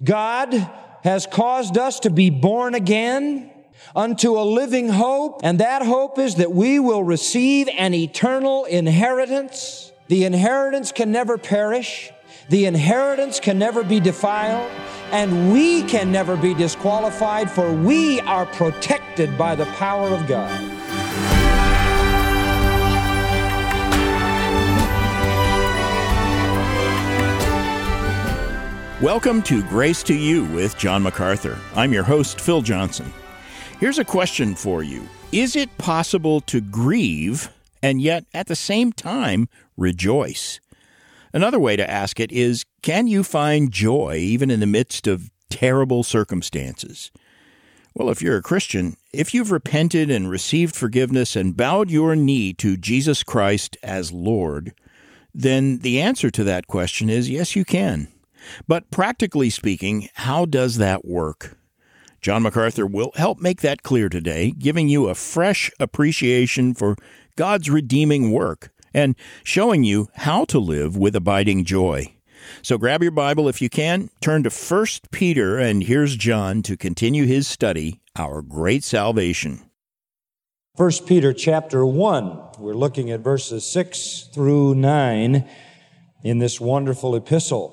God has caused us to be born again unto a living hope, and that hope is that we will receive an eternal inheritance. The inheritance can never perish. The inheritance can never be defiled, and we can never be disqualified, for we are protected by the power of God. Welcome to Grace to You with John MacArthur. I'm your host, Phil Johnson. Here's a question for you. Is it possible to grieve and yet at the same time rejoice? Another way to ask it is, can you find joy even in the midst of terrible circumstances? Well, if you're a Christian, if you've repented and received forgiveness and bowed your knee to Jesus Christ as Lord, then the answer to that question is yes, you can. But practically speaking, how does that work? John MacArthur will help make that clear today, giving you a fresh appreciation for God's redeeming work and showing you how to live with abiding joy. So grab your Bible if you can, turn to 1 Peter, and here's John to continue his study, Our Great Salvation. 1 Peter chapter 1, we're looking at verses 6 through 9 in this wonderful epistle.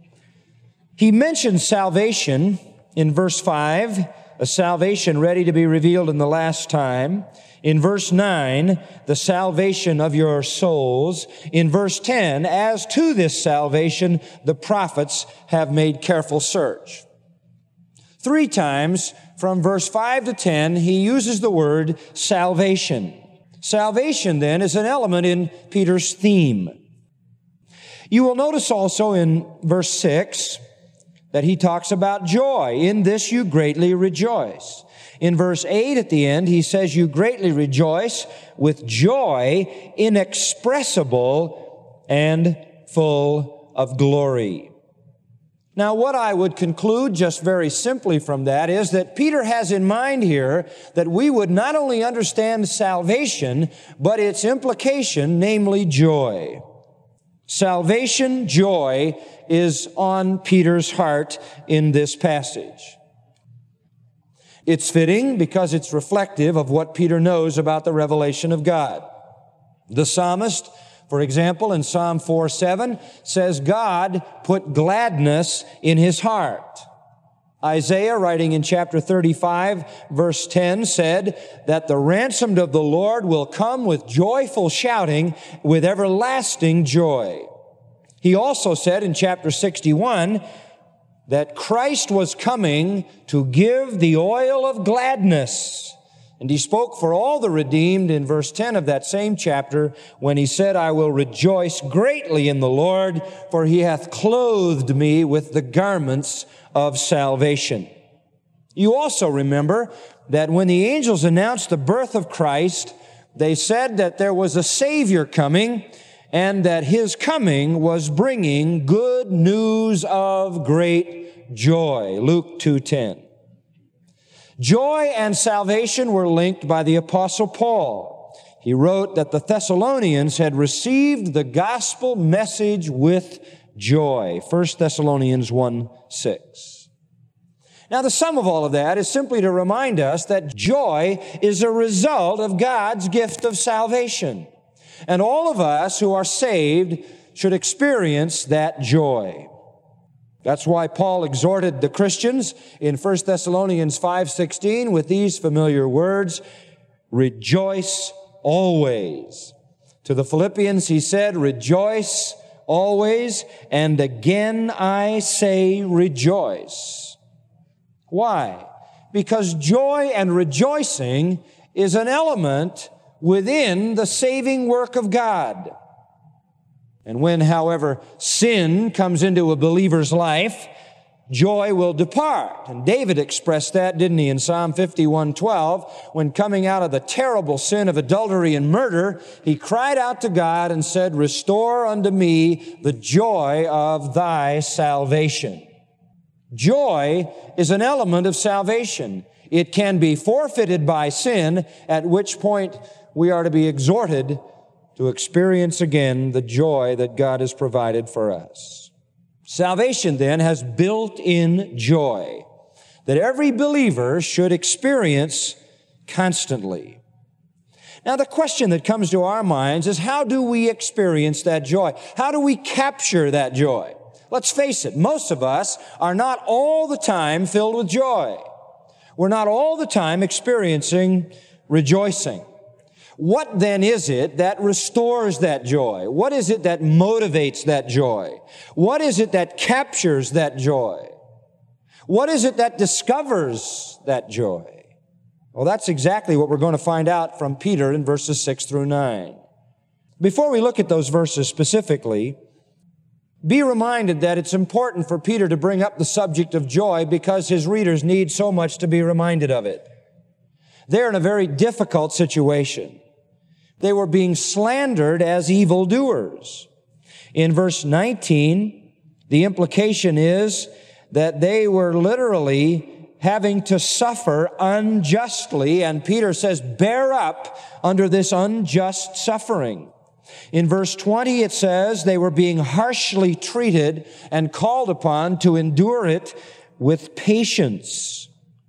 He mentions salvation in verse 5, a salvation ready to be revealed in the last time. In verse 9, the salvation of your souls. In verse 10, as to this salvation, the prophets have made careful search. 3 times from verse 5 to 10, he uses the word salvation. Salvation, then, is an element in Peter's theme. You will notice also in verse 6 that he talks about joy. In this you greatly rejoice. In verse 8 at the end, he says you greatly rejoice with joy inexpressible and full of glory. Now, what I would conclude just very simply from that is that Peter has in mind here that we would not only understand salvation, but its implication, namely joy. Salvation, joy, is on Peter's heart in this passage. It's fitting because it's reflective of what Peter knows about the revelation of God. The psalmist, for example, in Psalm 4:7, says God put gladness in his heart. Isaiah, writing in chapter 35, verse 10, said that the ransomed of the Lord will come with joyful shouting, with everlasting joy. He also said in chapter 61 that Christ was coming to give the oil of gladness. And he spoke for all the redeemed in verse 10 of that same chapter when he said, I will rejoice greatly in the Lord, for he hath clothed me with the garments of salvation. You also remember that when the angels announced the birth of Christ, they said that there was a Savior coming and that his coming was bringing good news of great joy. Luke 2:10. Joy and salvation were linked by the Apostle Paul. He wrote that the Thessalonians had received the gospel message with joy. 1 Thessalonians 1:6. Now, the sum of all of that is simply to remind us that joy is a result of God's gift of salvation. And all of us who are saved should experience that joy. That's why Paul exhorted the Christians in 1 Thessalonians 5:16 with these familiar words, rejoice always. To the Philippians he said, rejoice always, and again I say rejoice. Why? Because joy and rejoicing is an element within the saving work of God. And when, however, sin comes into a believer's life, joy will depart. And David expressed that, didn't he, in Psalm 51:12, when coming out of the terrible sin of adultery and murder, he cried out to God and said, restore unto me the joy of thy salvation. Joy is an element of salvation. It can be forfeited by sin, at which point we are to be exhorted to experience again the joy that God has provided for us. Salvation then has built-in joy that every believer should experience constantly. Now, the question that comes to our minds is, how do we experience that joy? How do we capture that joy? Let's face it, most of us are not all the time filled with joy. We're not all the time experiencing rejoicing. What then is it that restores that joy? What is it that motivates that joy? What is it that captures that joy? What is it that discovers that joy? Well, that's exactly what we're going to find out from Peter in verses 6 through 9. Before we look at those verses specifically, be reminded that it's important for Peter to bring up the subject of joy because his readers need so much to be reminded of it. They're in a very difficult situation. They were being slandered as evildoers. In verse 19, the implication is that they were literally having to suffer unjustly, and Peter says, bear up under this unjust suffering. In verse 20, it says they were being harshly treated and called upon to endure it with patience.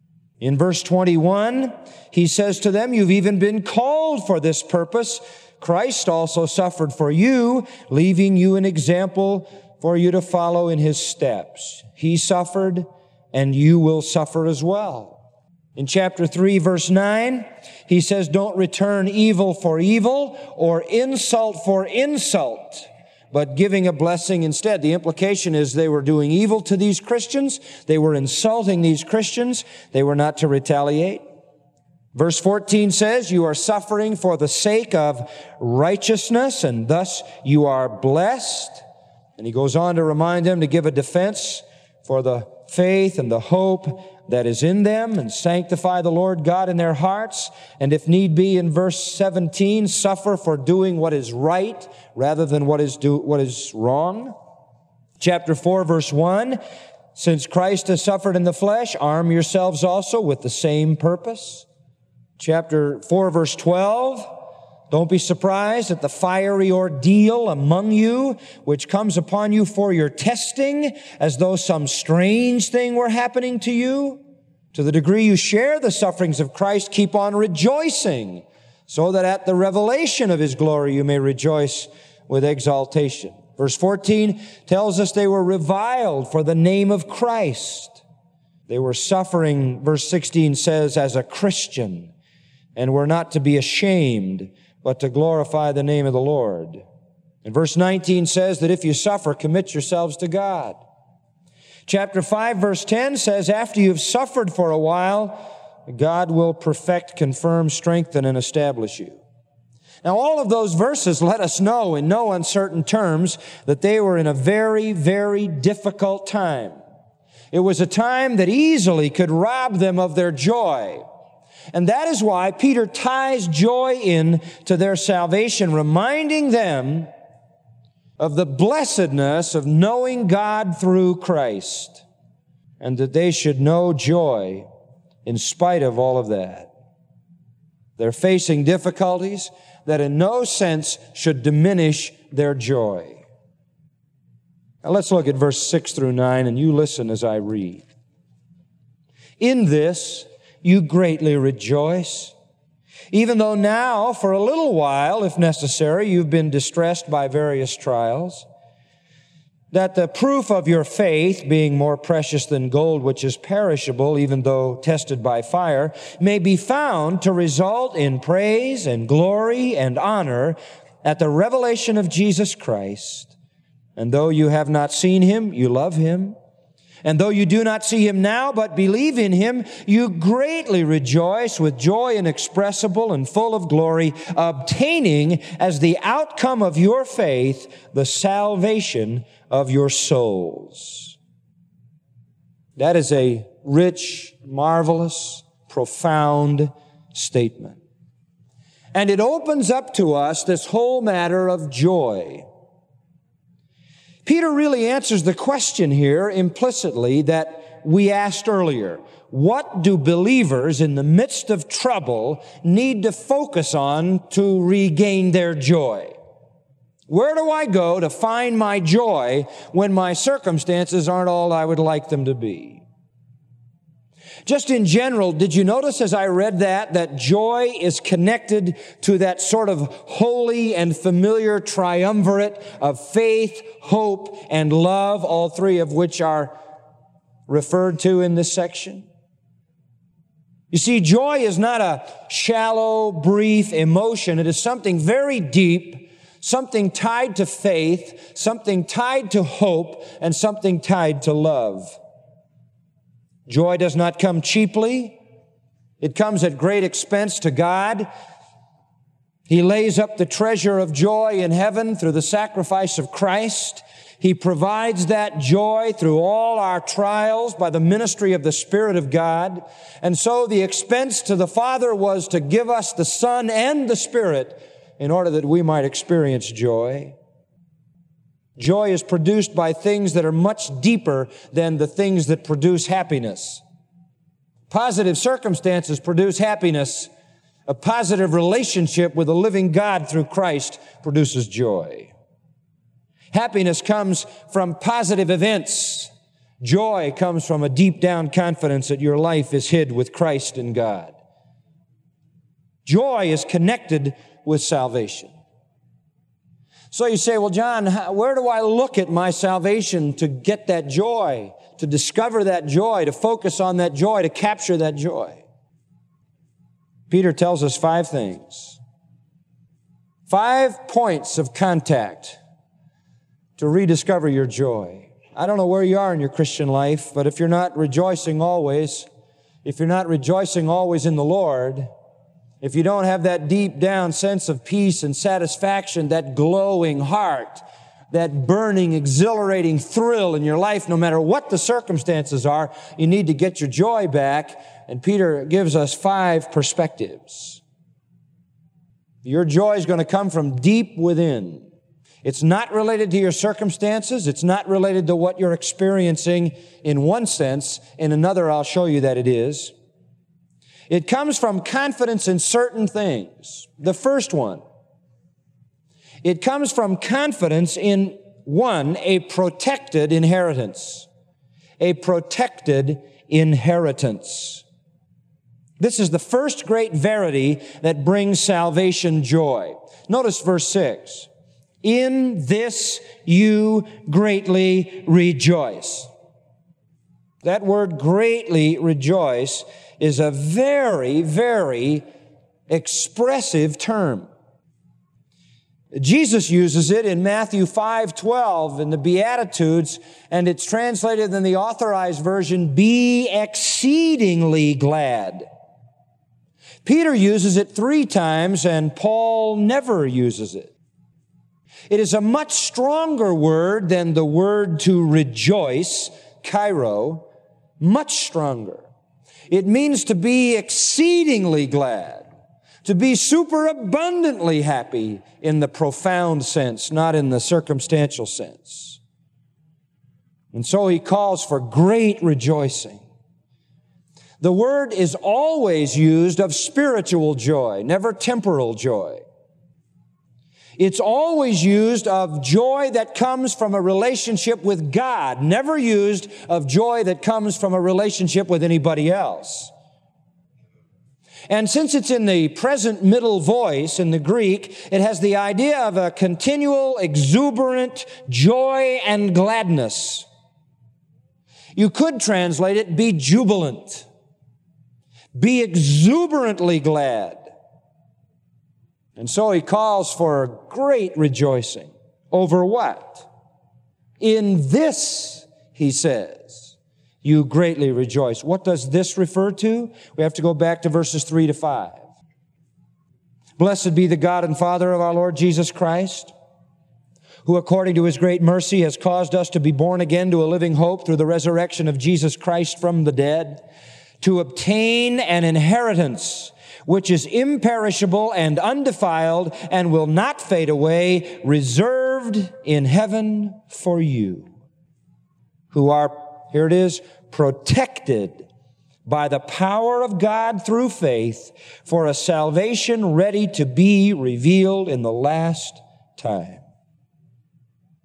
In verse 21, he says to them, you've even been called for this purpose. Christ also suffered for you, leaving you an example for you to follow in his steps. He suffered, and you will suffer as well. In chapter 3, verse 9, he says, don't return evil for evil or insult for insult, but giving a blessing instead. The implication is they were doing evil to these Christians. They were insulting these Christians. They were not to retaliate. Verse 14 says, you are suffering for the sake of righteousness, and thus you are blessed. And he goes on to remind them to give a defense for the faith and the hope that is in them, and sanctify the Lord God in their hearts. And if need be, in verse 17, suffer for doing what is right rather than what is wrong. Chapter 4, verse 1, since Christ has suffered in the flesh, arm yourselves also with the same purpose. Chapter 4, verse 12, don't be surprised at the fiery ordeal among you, which comes upon you for your testing, as though some strange thing were happening to you. To the degree you share the sufferings of Christ, keep on rejoicing, so that at the revelation of his glory you may rejoice with exaltation. Verse 14 tells us they were reviled for the name of Christ. They were suffering, verse 16 says, as a Christian, and were not to be ashamed, but to glorify the name of the Lord. And verse 19 says that if you suffer, commit yourselves to God. Chapter 5, verse 10 says, after you've suffered for a while, God will perfect, confirm, strengthen, and establish you. Now, all of those verses let us know in no uncertain terms that they were in a very, very difficult time. It was a time that easily could rob them of their joy. And that is why Peter ties joy in to their salvation, reminding them of the blessedness of knowing God through Christ, and that they should know joy in spite of all of that. They're facing difficulties that in no sense should diminish their joy. Now let's look at verse 6 through 9, and you listen as I read. In this you greatly rejoice, even though now, for a little while, if necessary, you've been distressed by various trials, that the proof of your faith, being more precious than gold, which is perishable, even though tested by fire, may be found to result in praise and glory and honor at the revelation of Jesus Christ. And though you have not seen him, you love him. And though you do not see him now, but believe in him, you greatly rejoice with joy inexpressible and full of glory, obtaining as the outcome of your faith the salvation of your souls. That is a rich, marvelous, profound statement. And it opens up to us this whole matter of joy. Peter really answers the question here implicitly that we asked earlier. What do believers in the midst of trouble need to focus on to regain their joy? Where do I go to find my joy when my circumstances aren't all I would like them to be? Just in general, did you notice as I read that joy is connected to that sort of holy and familiar triumvirate of faith, hope, and love, all three of which are referred to in this section? You see, joy is not a shallow, brief emotion. It is something very deep, something tied to faith, something tied to hope, and something tied to love. Joy does not come cheaply. It comes at great expense to God. He lays up the treasure of joy in heaven through the sacrifice of Christ. He provides that joy through all our trials by the ministry of the Spirit of God. And so the expense to the Father was to give us the Son and the Spirit in order that we might experience joy. Joy is produced by things that are much deeper than the things that produce happiness. Positive circumstances produce happiness. A positive relationship with a living God through Christ produces joy. Happiness comes from positive events. Joy comes from a deep down confidence that your life is hid with Christ in God. Joy is connected with salvation. So you say, well, John, where do I look at my salvation to get that joy, to discover that joy, to focus on that joy, to capture that joy? Peter tells us 5 things. 5 points of contact to rediscover your joy. I don't know where you are in your Christian life, but if you're not rejoicing always in the Lord, if you don't have that deep down sense of peace and satisfaction, that glowing heart, that burning, exhilarating thrill in your life, no matter what the circumstances are, you need to get your joy back. And Peter gives us 5 perspectives. Your joy is going to come from deep within. It's not related to your circumstances. It's not related to what you're experiencing in one sense. In another, I'll show you that it is. It comes from confidence in certain things. The first one, it comes from confidence in, 1, a protected inheritance. A protected inheritance. This is the first great verity that brings salvation joy. Notice verse 6. In this you greatly rejoice. That word greatly rejoice is a very, very expressive term. Jesus uses it in Matthew 5:12 in the Beatitudes, and it's translated in the Authorized Version, be exceedingly glad. Peter uses it 3 times, and Paul never uses it. It is a much stronger word than the word to rejoice, kairo, much stronger. It means to be exceedingly glad, to be superabundantly happy in the profound sense, not in the circumstantial sense. And so he calls for great rejoicing. The word is always used of spiritual joy, never temporal joy. It's always used of joy that comes from a relationship with God, never used of joy that comes from a relationship with anybody else. And since it's in the present middle voice in the Greek, it has the idea of a continual, exuberant joy and gladness. You could translate it, be jubilant. Be exuberantly glad. And so he calls for great rejoicing. Over what? In this, he says, you greatly rejoice. What does this refer to? We have to go back to verses 3 to 5. Blessed be the God and Father of our Lord Jesus Christ, who according to His great mercy has caused us to be born again to a living hope through the resurrection of Jesus Christ from the dead, to obtain an inheritance which is imperishable and undefiled and will not fade away, reserved in heaven for you, who are, here it is, protected by the power of God through faith for a salvation ready to be revealed in the last time.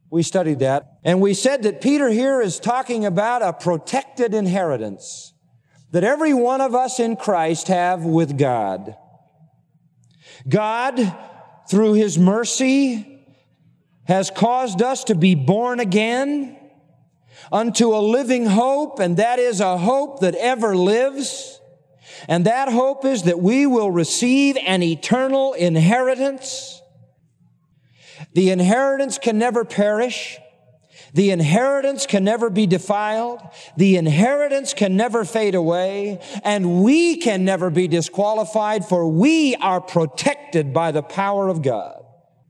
We studied that. And we said that Peter here is talking about a protected inheritance that every one of us in Christ have with God. God, through His mercy, has caused us to be born again unto a living hope, and that is a hope that ever lives. And that hope is that we will receive an eternal inheritance. The inheritance can never perish. The inheritance can never be defiled. The inheritance can never fade away. And we can never be disqualified, for we are protected by the power of God.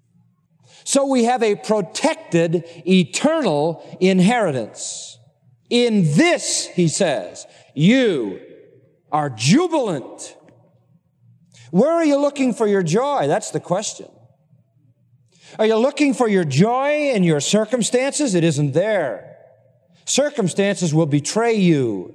So we have a protected, eternal inheritance. In this, he says, you are jubilant. Where are you looking for your joy? That's the question. Are you looking for your joy in your circumstances? It isn't there. Circumstances will betray you.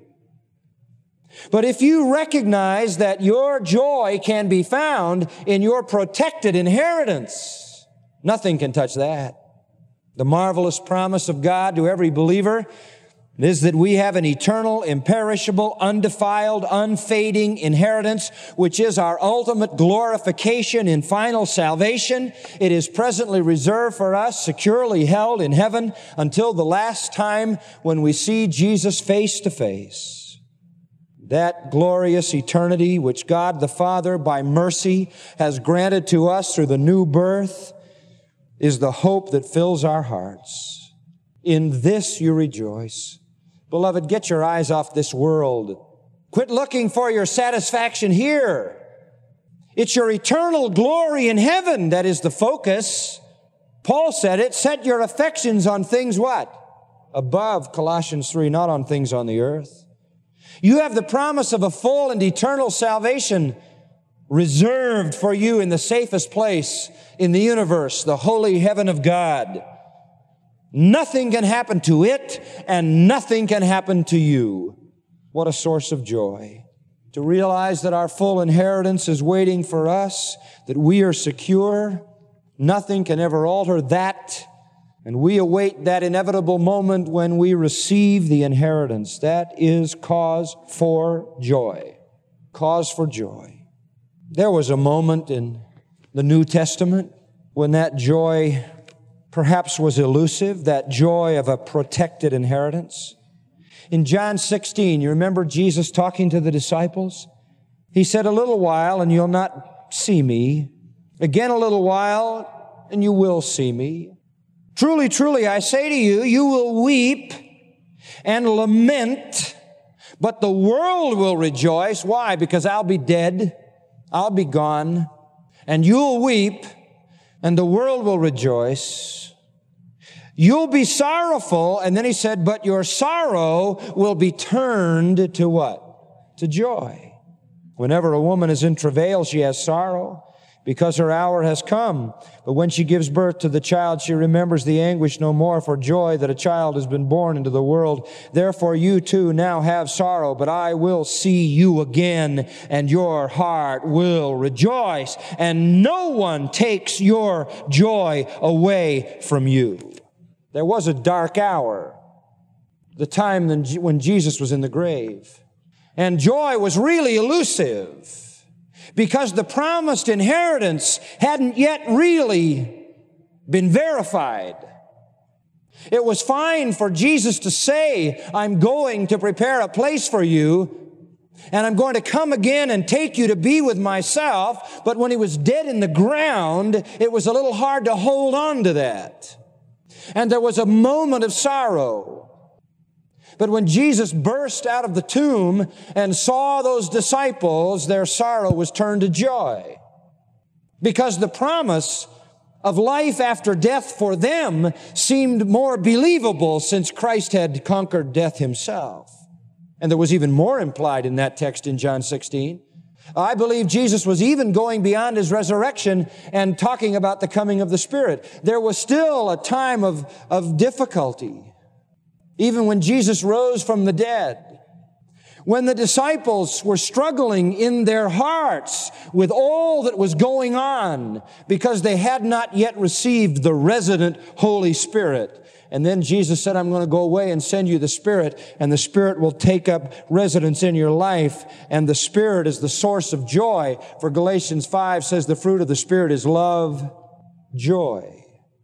But if you recognize that your joy can be found in your protected inheritance, nothing can touch that. The marvelous promise of God to every believer is that we have an eternal, imperishable, undefiled, unfading inheritance, which is our ultimate glorification in final salvation. It is presently reserved for us, securely held in heaven until the last time when we see Jesus face to face. That glorious eternity which God the Father, by mercy, has granted to us through the new birth is the hope that fills our hearts. In this you rejoice. Beloved, get your eyes off this world. Quit looking for your satisfaction here. It's your eternal glory in heaven that is the focus. Paul said it, set your affections on things what? Above, Colossians 3, not on things on the earth. You have the promise of a full and eternal salvation reserved for you in the safest place in the universe, the holy heaven of God. Nothing can happen to it, and nothing can happen to you. What a source of joy. To realize that our full inheritance is waiting for us, that we are secure. Nothing can ever alter that. And we await that inevitable moment when we receive the inheritance. That is cause for joy. Cause for joy. There was a moment in the New Testament when that joy perhaps was elusive, that joy of a protected inheritance. In John 16, you remember Jesus talking to the disciples? He said, a little while and you'll not see me. Again, a little while and you will see me. Truly, truly, I say to you, you will weep and lament, but the world will rejoice. Why? Because I'll be dead, I'll be gone, and you'll weep, and the world will rejoice. You'll be sorrowful, and then he said, but your sorrow will be turned to what? To joy. Whenever a woman is in travail, she has sorrow because her hour has come. But when she gives birth to the child, she remembers the anguish no more for joy that a child has been born into the world. Therefore you too now have sorrow, but I will see you again, and your heart will rejoice, and no one takes your joy away from you. There was a dark hour, the time when Jesus was in the grave. And joy was really elusive because the promised inheritance hadn't yet really been verified. It was fine for Jesus to say, I'm going to prepare a place for you, and I'm going to come again and take you to be with myself. But when he was dead in the ground, it was a little hard to hold on to that. And there was a moment of sorrow. But when Jesus burst out of the tomb and saw those disciples, their sorrow was turned to joy. Because the promise of life after death for them seemed more believable since Christ had conquered death himself. And there was even more implied in that text in John 16. I believe Jesus was even going beyond his resurrection and talking about the coming of the Spirit. There was still a time of difficulty, even when Jesus rose from the dead. When the disciples were struggling in their hearts with all that was going on because they had not yet received the resident Holy Spirit. And then Jesus said, I'm going to go away and send you the Spirit, and the Spirit will take up residence in your life, and the Spirit is the source of joy. For Galatians 5 says the fruit of the Spirit is love, joy.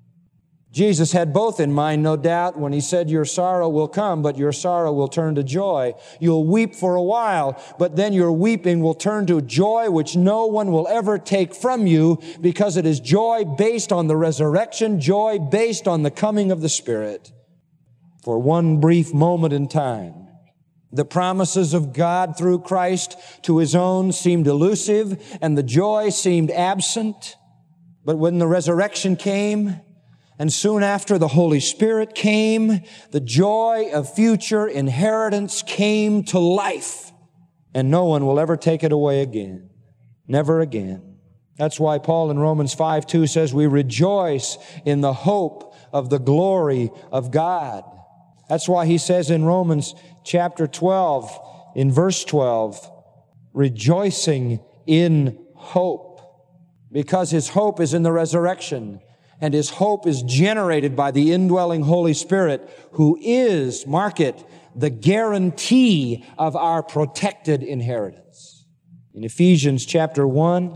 Jesus had both in mind, no doubt, when he said, your sorrow will come, but your sorrow will turn to joy. You'll weep for a while, but then your weeping will turn to joy, which no one will ever take from you, because it is joy based on the resurrection, joy based on the coming of the Spirit. For one brief moment in time, the promises of God through Christ to His own seemed elusive, and the joy seemed absent. But when the resurrection came, and soon after the Holy Spirit came, the joy of future inheritance came to life. And no one will ever take it away again. Never again. That's why Paul in Romans 5:2 says we rejoice in the hope of the glory of God. That's why he says in Romans chapter 12, in verse 12, rejoicing in hope. Because his hope is in the resurrection. And his hope is generated by the indwelling Holy Spirit, who is, mark it, the guarantee of our protected inheritance. In Ephesians chapter 1,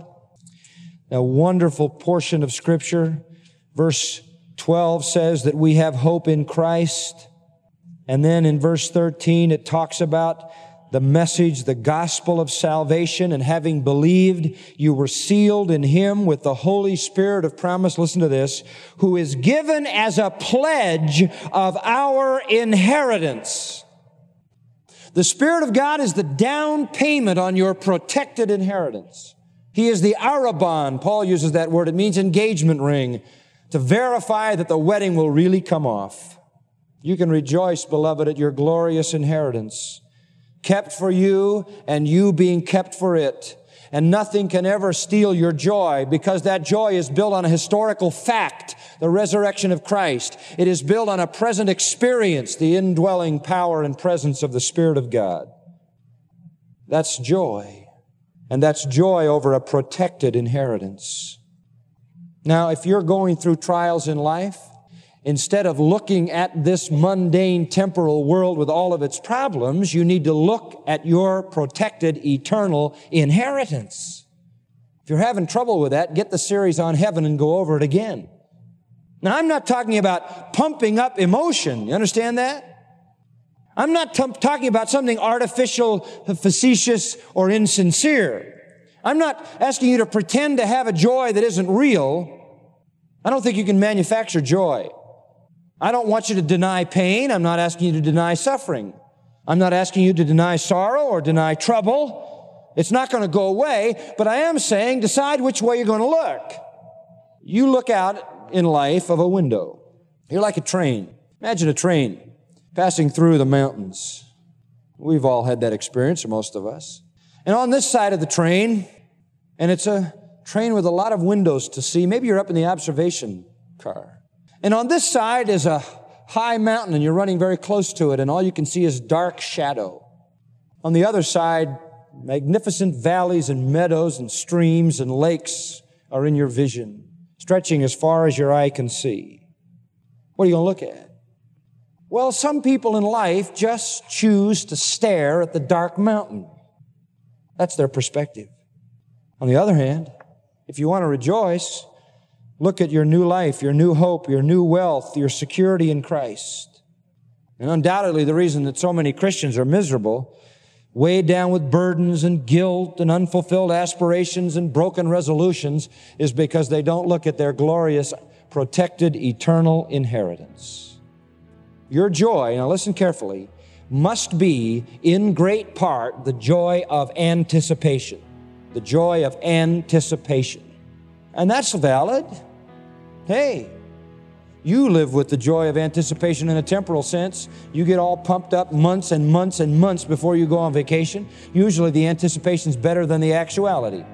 a wonderful portion of Scripture, verse 12 says that we have hope in Christ. And then in verse 13, it talks about the message, the gospel of salvation, and having believed, you were sealed in Him with the Holy Spirit of promise. Listen to this, who is given as a pledge of our inheritance. The Spirit of God is the down payment on your protected inheritance. He is the arrabon. Paul uses that word. It means engagement ring, to verify that the wedding will really come off. You can rejoice, beloved, at your glorious inheritance, kept for you and you being kept for it. And nothing can ever steal your joy, because that joy is built on a historical fact, the resurrection of Christ. It is built on a present experience, the indwelling power and presence of the Spirit of God. That's joy. And that's joy over a protected inheritance. Now, if you're going through trials in life, instead of looking at this mundane temporal world with all of its problems, you need to look at your protected eternal inheritance. If you're having trouble with that, get the series on heaven and go over it again. Now, I'm not talking about pumping up emotion. You understand that? I'm not talking about something artificial, facetious, or insincere. I'm not asking you to pretend to have a joy that isn't real. I don't think you can manufacture joy. I don't want you to deny pain. I'm not asking you to deny suffering. I'm not asking you to deny sorrow or deny trouble. It's not going to go away, but I am saying decide which way you're going to look. You look out in life of a window. You're like a train. Imagine a train passing through the mountains. We've all had that experience, or most of us. And on this side of the train, and it's a train with a lot of windows to see. Maybe you're up in the observation car. And on this side is a high mountain, and you're running very close to it, and all you can see is dark shadow. On the other side, magnificent valleys and meadows and streams and lakes are in your vision, stretching as far as your eye can see. What are you going to look at? Well, some people in life just choose to stare at the dark mountain. That's their perspective. On the other hand, if you want to rejoice, look at your new life, your new hope, your new wealth, your security in Christ. And undoubtedly the reason that so many Christians are miserable, weighed down with burdens and guilt and unfulfilled aspirations and broken resolutions, is because they don't look at their glorious, protected, eternal inheritance. Your joy, now listen carefully, must be in great part the joy of anticipation. The joy of anticipation. And that's valid. Hey, you live with the joy of anticipation in a temporal sense. You get all pumped up months and months and months before you go on vacation. Usually the anticipation's better than the actuality.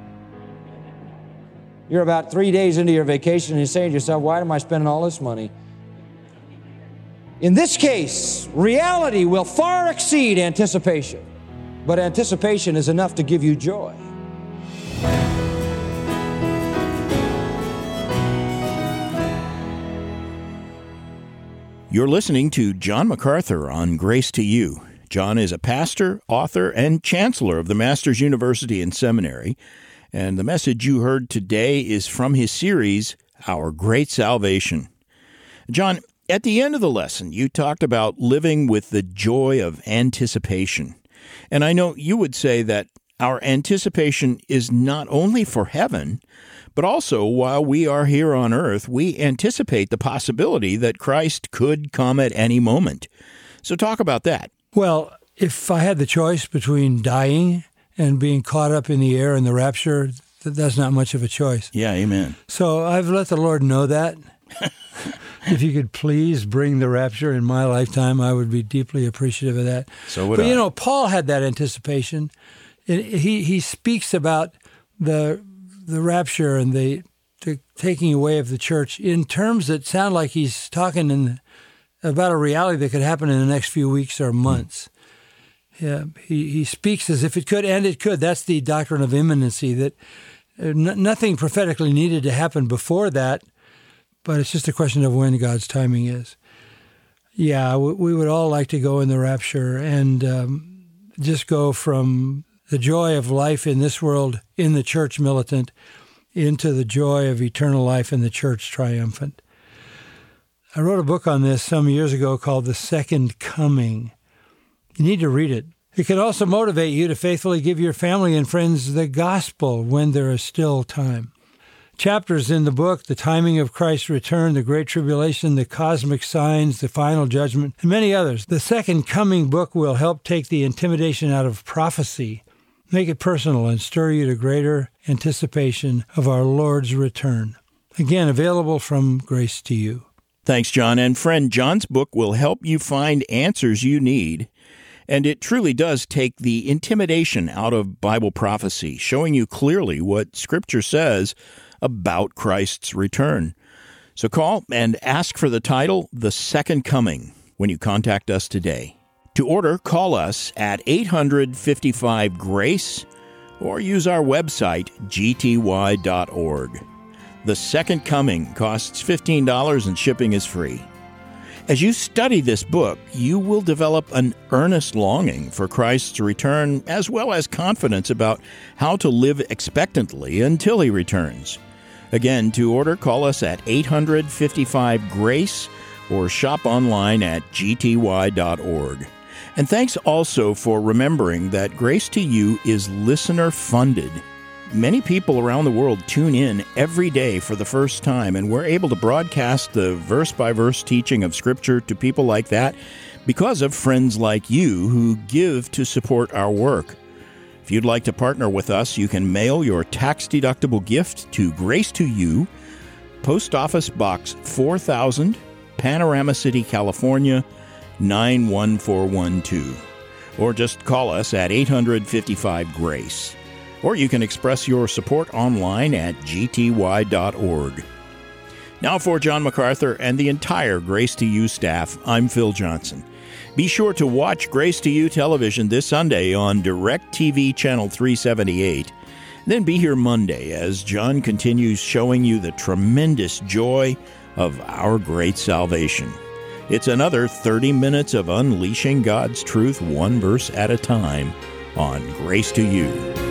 You're about 3 days into your vacation and you're saying to yourself, why am I spending all this money? In this case, reality will far exceed anticipation. but anticipation is enough to give you joy. You're listening to John MacArthur on Grace to You. John is a pastor, author, and chancellor of the Masters University and Seminary, and the message you heard today is from his series, Our Great Salvation. John, at the end of the lesson, you talked about living with the joy of anticipation. And I know you would say that our anticipation is not only for heaven, but also while we are here on earth, we anticipate the possibility that Christ could come at any moment. So talk about that. Well, if I had the choice between dying and being caught up in the air in the rapture, that's not much of a choice. Yeah, amen. So I've let the Lord know that. If you could please bring the rapture in my lifetime, I would be deeply appreciative of that. So would I. But you know, Paul had that anticipation. He speaks about the rapture and the taking away of the church in terms that sound like he's talking about a reality that could happen in the next few weeks or months. Yeah, he speaks as if it could, and it could. That's the doctrine of imminency, that nothing prophetically needed to happen before that, but it's just a question of when God's timing is. Yeah, we would all like to go in the rapture and just go from the joy of life in this world in the church militant into the joy of eternal life in the church triumphant. I wrote a book on this some years ago called The Second Coming. You need to read it. It can also motivate you to faithfully give your family and friends the gospel when there is still time. Chapters in the book, the timing of Christ's return, the Great Tribulation, the cosmic signs, the final judgment, and many others. The Second Coming book will help take the intimidation out of prophecy, make it personal, and stir you to greater anticipation of our Lord's return. Again, available from Grace to You. Thanks, John. And friend, John's book will help you find answers you need. And it truly does take the intimidation out of Bible prophecy, showing you clearly what Scripture says about Christ's return. So call and ask for the title, The Second Coming, when you contact us today. To order, call us at 855-GRACE or use our website, gty.org. The Second Coming costs $15 and shipping is free. As you study this book, you will develop an earnest longing for Christ's return, as well as confidence about how to live expectantly until He returns. Again, to order, call us at 855-GRACE or shop online at gty.org. And thanks also for remembering that Grace to You is listener-funded. Many people around the world tune in every day for the first time, and we're able to broadcast the verse-by-verse teaching of Scripture to people like that because of friends like you who give to support our work. If you'd like to partner with us, you can mail your tax-deductible gift to Grace to You, Post Office Box 4000, Panorama City, California, 91412. Or just call us at 855-GRACE. Or you can express your support online at gty.org. Now for John MacArthur and the entire Grace to You staff, I'm Phil Johnson. Be sure to watch Grace to You television this Sunday on DirecTV Channel 378. Then be here Monday as John continues showing you the tremendous joy of our great salvation. It's another 30 minutes of unleashing God's truth one verse at a time on Grace to You.